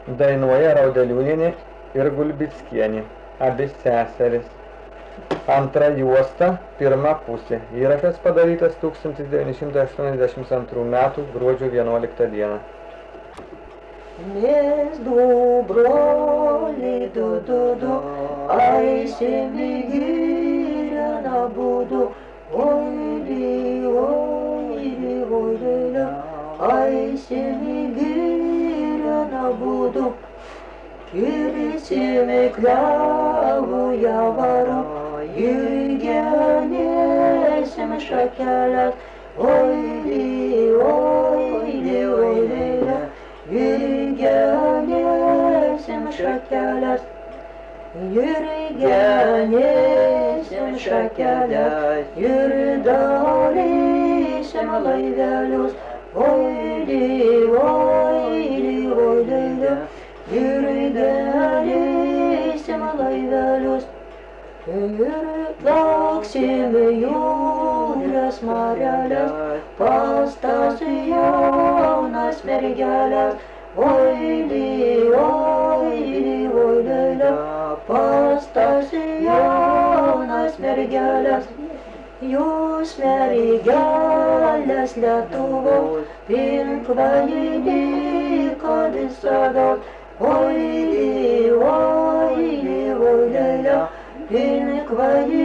Dainuoja Raudeliūnienė ir Gulbickienė, abi seserys. Antra juosta, pirma pusė. Įrašas padarytas 1982 m. gruodžio 11 d. Mes du broliai, du, eisim į girią abudu, oili, oili, oilėlė, eisim į girią abudu, kirsim į klevų javarą, ir genėsim šakelės, oili, oili, oilėlė, ir genėsim šakelės, ir genėsim šakelės, ir darysim laivelius, oili, oili, oilėlė, ir darysim laivelius, ir plauksim jūras marelės, pas tas jaunas mergelės, oili, oili, oilėlė, pas tas jaunas mergelės. Jūs mergelės Lietuvos, pinkvaili, kad visados, oili, oili, oilėlė, pinkvaili,